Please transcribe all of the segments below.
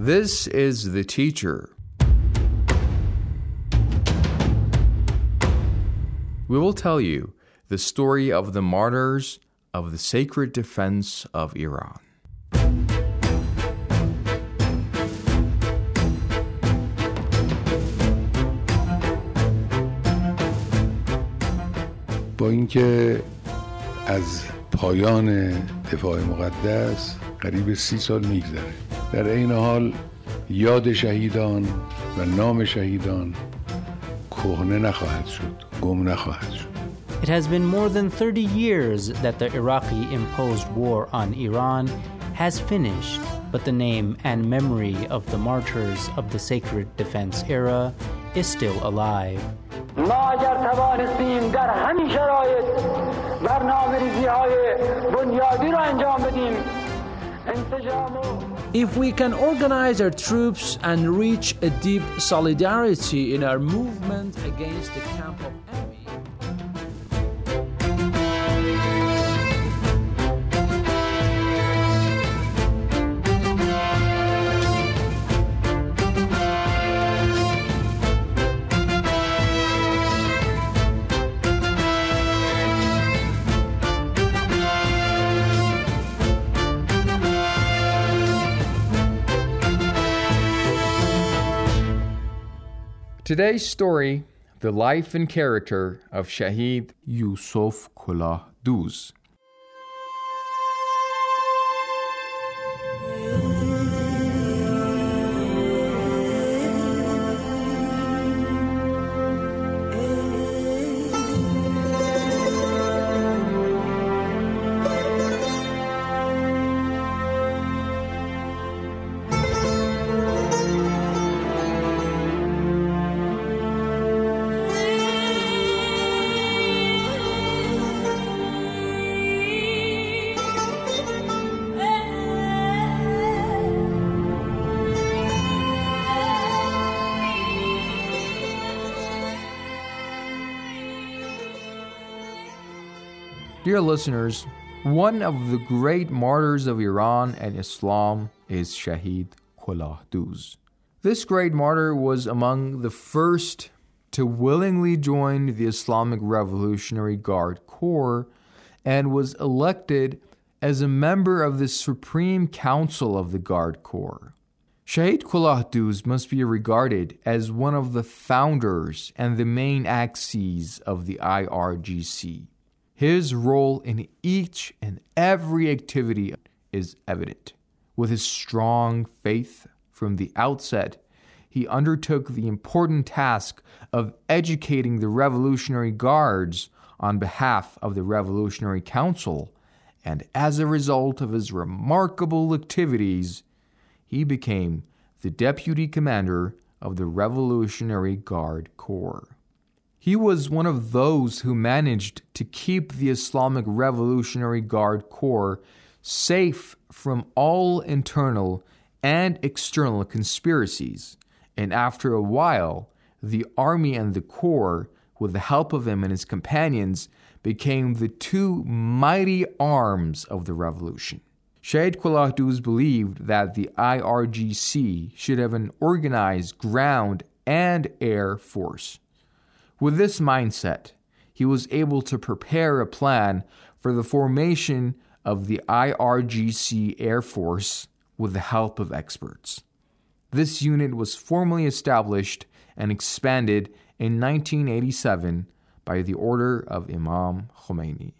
This is the teacher. We will tell you the story of the martyrs of the sacred defense of Iran. با اینکه از پایان دفاع مقدس قریب 30 سال میگذره، در این حال یاد شهیدان و نام شهیدان کهنه نخواهد شد، گم نخواهد شد. It has been more than 30 years that the Iraqi-imposed war on Iran has finished, but the name and memory of the martyrs of the sacred defense era is still alive. ما اگر توانستیم در همین شرایط برنامه‌ریزی‌های بنیادی را انجام بدیم، If we can organize our troops and reach a deep solidarity in our movement against the camp of enemy. Today's story, the life and character of Shahid Yusuf Kolah Duz. Dear listeners, one of the great martyrs of Iran and Islam is Shahid Kolah Duz. This great martyr was among the first to willingly join the Islamic Revolutionary Guard Corps and was elected as a member of the Supreme Council of the Guard Corps. Shahid Kolah Duz must be regarded as one of the founders and the main axes of the IRGC. His role in each and every activity is evident. With his strong faith from the outset, he undertook the important task of educating the Revolutionary Guards on behalf of the Revolutionary Council, and as a result of his remarkable activities, he became the deputy commander of the Revolutionary Guard Corps. He was one of those who managed to keep the Islamic Revolutionary Guard Corps safe from all internal and external conspiracies, and after a while, the army and the corps, with the help of him and his companions, became the two mighty arms of the revolution. Shahid Kolah Duz believed that the IRGC should have an organized ground and air force. With this mindset, he was able to prepare a plan for the formation of the IRGC Air Force with the help of experts. This unit was formally established and expanded in 1987 by the order of Imam Khomeini.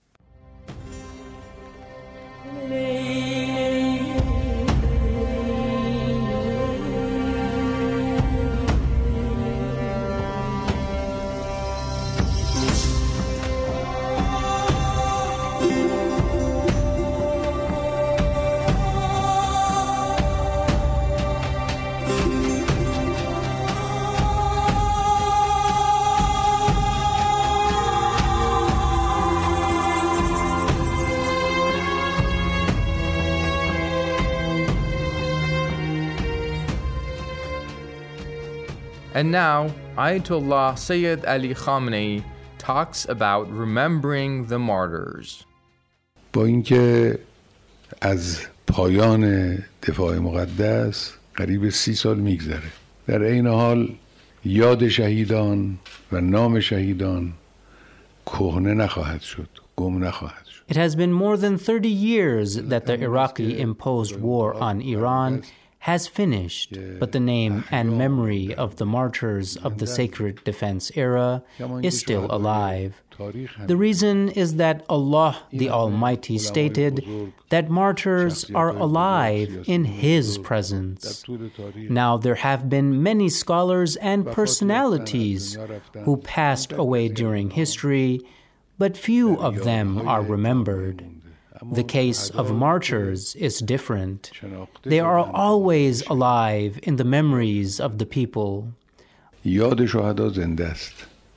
And now, Ayatollah Sayyid Ali Khamenei talks about remembering the martyrs. با اینکه از پایان دفاع مقدس قریب 30 سال میگذره. در این حال یاد شهیدان و نام شهیدان کهنه نخواهد شد، گم نخواهد شد. It has been more than 30 years that the Iraqi-imposed war on Iran has finished, but the name and memory of the martyrs of the Sacred Defense era is still alive. The reason is that Allah the Almighty stated that martyrs are alive in His presence. Now there have been many scholars and personalities who passed away during history, but few of them are remembered. The case of martyrs is different. They are always alive in the memories of the people. یاد شهدا زنده است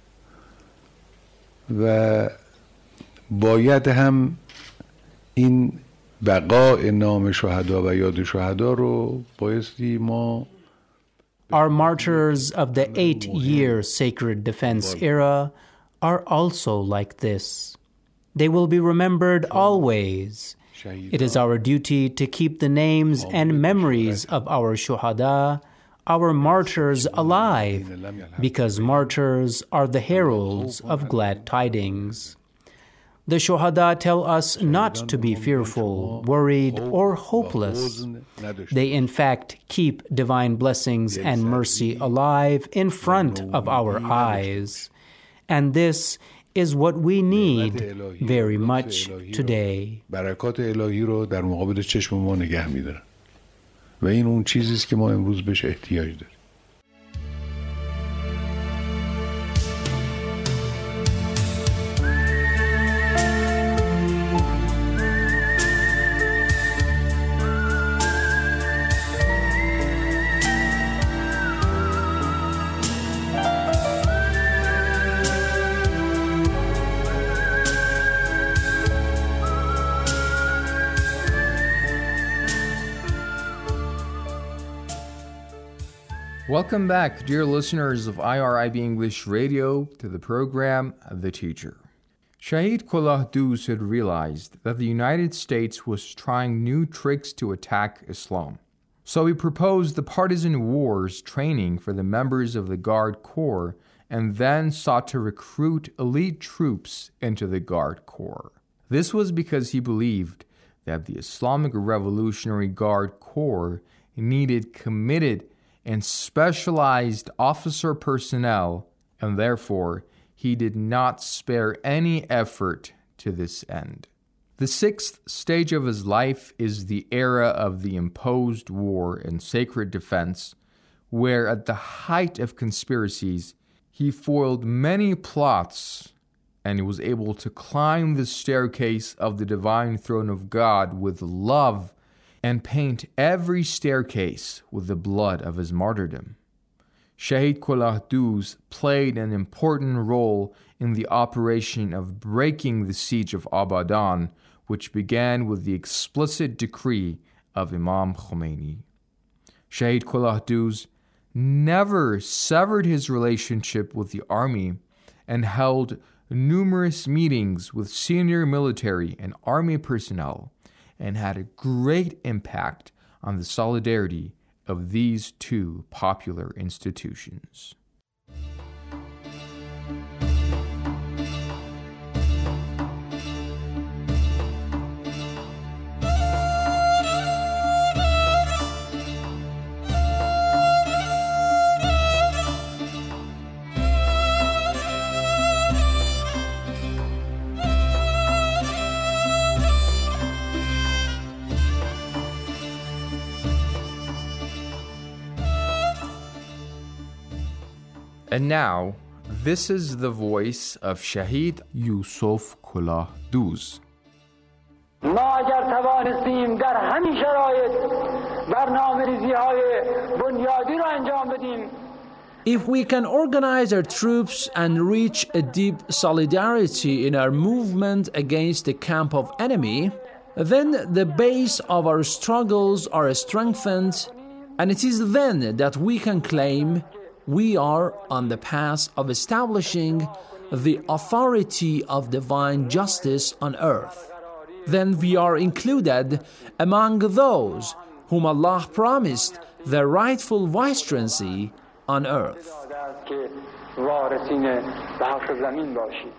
و باید هم این بقای نام شهدا و یاد شهدا رو بایستی ما Our martyrs of the 8-year Sacred Defense era are also like this. They will be remembered always. It is our duty to keep the names and memories of our shuhada, our martyrs, alive, because martyrs are the heralds of glad tidings. The shuhada tell us not to be fearful, worried, or hopeless. They in fact keep divine blessings and mercy alive in front of our eyes. And this is what we need very much today. برکات الهی رو در مقابل چشم ما نگه می‌دارن و این اون چیزی است که ما امروز بهش احتیاج داریم. Welcome back, dear listeners of IRIB English Radio, to the program The Teacher. Shahid Kolah Duz had realized that the United States was trying new tricks to attack Islam. So he proposed the partisan wars training for the members of the Guard Corps and then sought to recruit elite troops into the Guard Corps. This was because he believed that the Islamic Revolutionary Guard Corps needed committed and specialized officer personnel, and therefore he did not spare any effort to this end. The sixth stage of his life is the era of the imposed war and sacred defense, where at the height of conspiracies, he foiled many plots and he was able to climb the staircase of the divine throne of God with love and paint every staircase with the blood of his martyrdom. Shahid Kolah Duz played an important role in the operation of breaking the siege of Abadan, which began with the explicit decree of Imam Khomeini. Shahid Kolah Duz never severed his relationship with the army and held numerous meetings with senior military and army personnel, and had a great impact on the solidarity of these two popular institutions. And now, this is the voice of Shahid Yusuf Kolah Duz. ما اگر توانستیم در همین شرایط برنامه‌ریزی‌های بنیادی را انجام بدیم. If we can organize our troops and reach a deep solidarity in our movement against the camp of enemy, then the base of our struggles are strengthened, and it is then that we can claim we are on the path of establishing the authority of divine justice on earth. Then we are included among those whom Allah promised the rightful vicegerency on earth. که وارثین بخش زمین باشید.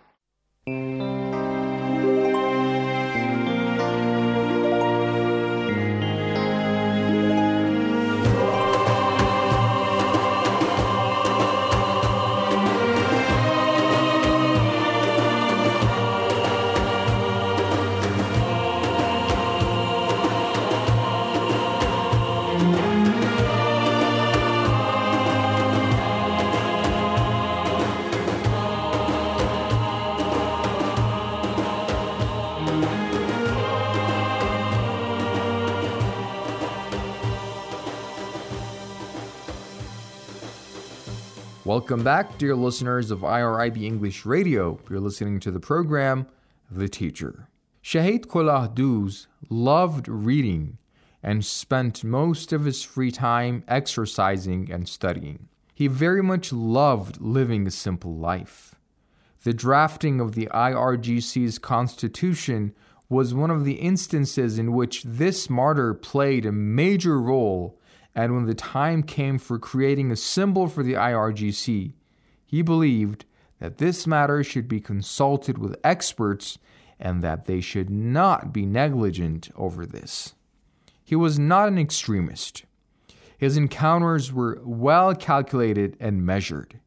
Welcome back, dear listeners of IRIB English Radio. You're listening to the program, The Teacher. Shahid Kolah Duz loved reading and spent most of his free time exercising and studying. He very much loved living a simple life. The drafting of the IRGC's constitution was one of the instances in which this martyr played a major role. And when the time came for creating a symbol for the IRGC, he believed that this matter should be consulted with experts and that they should not be negligent over this. He was not an extremist. His encounters were well calculated and measured.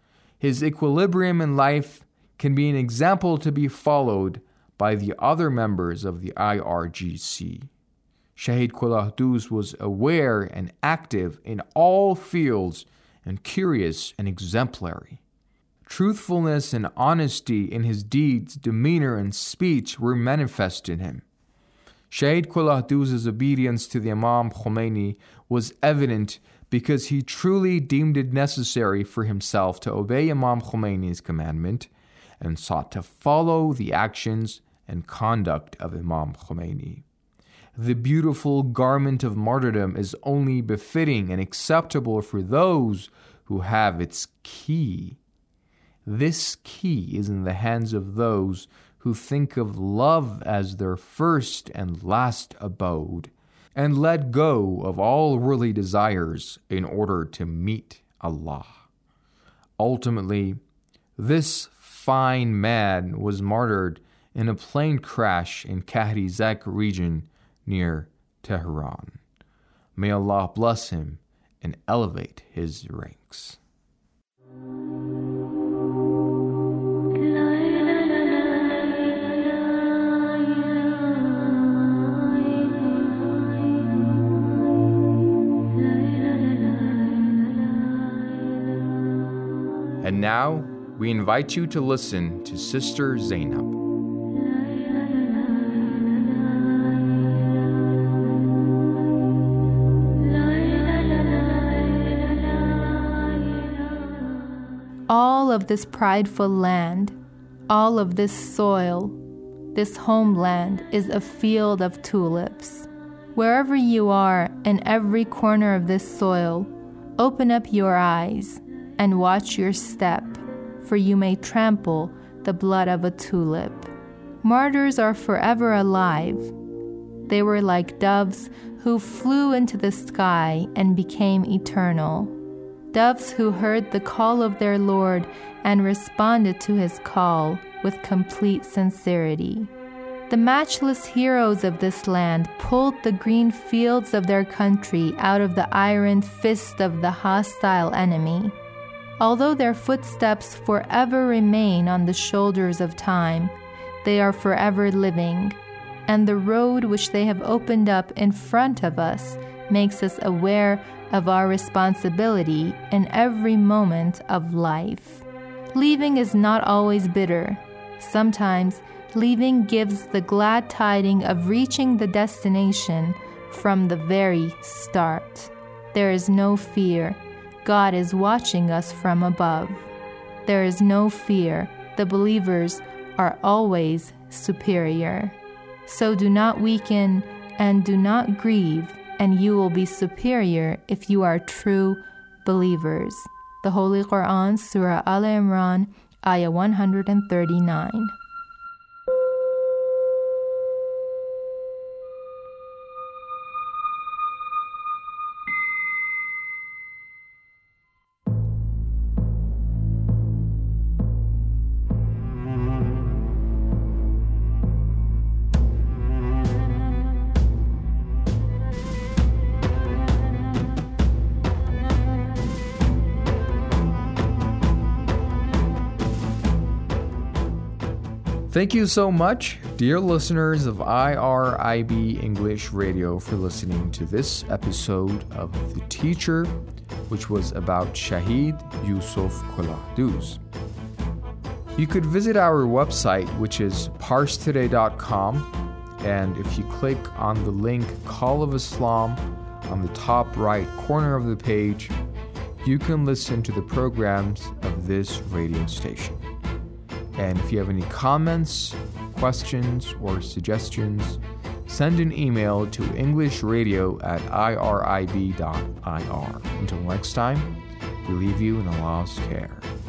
His equilibrium in life can be an example to be followed by the other members of the IRGC. Shahid Kolah Duz was aware and active in all fields and curious and exemplary. Truthfulness and honesty in his deeds, demeanor, and speech were manifest in him. Shahid Kolah Duz's obedience to the Imam Khomeini was evident because he truly deemed it necessary for himself to obey Imam Khomeini's commandment and sought to follow the actions and conduct of Imam Khomeini. The beautiful garment of martyrdom is only befitting and acceptable for those who have its key. This key is in the hands of those who think of love as their first and last abode, and let go of all worldly desires in order to meet Allah. Ultimately, this fine man was martyred in a plane crash in Kahrizak region near Tehran. May Allah bless him and elevate his ranks. And now, we invite you to listen to Sister Zainab. All of this prideful land, all of this soil, this homeland is a field of tulips. Wherever you are, in every corner of this soil, open up your eyes and watch your step, for you may trample the blood of a tulip. Martyrs are forever alive. They were like doves who flew into the sky and became eternal. Doves who heard the call of their Lord and responded to his call with complete sincerity. The matchless heroes of this land pulled the green fields of their country out of the iron fist of the hostile enemy. Although their footsteps forever remain on the shoulders of time, they are forever living, and the road which they have opened up in front of us makes us aware of our responsibility in every moment of life. Leaving is not always bitter. Sometimes, leaving gives the glad tiding of reaching the destination from the very start. There is no fear. God is watching us from above. There is no fear. The believers are always superior. So do not weaken and do not grieve, and you will be superior if you are true believers. The Holy Quran, Surah Al Imran, Ayah 139. Thank you so much, dear listeners of IRIB English Radio, for listening to this episode of The Teacher, which was about Shahid Yusuf Kolahduz. You could visit our website, which is parstoday.com, and if you click on the link Call of Islam on the top right corner of the page, you can listen to the programs of this radio station. And if you have any comments, questions, or suggestions, send an email to englishradio@irib.ir. Until next time, we leave you in Allah's care.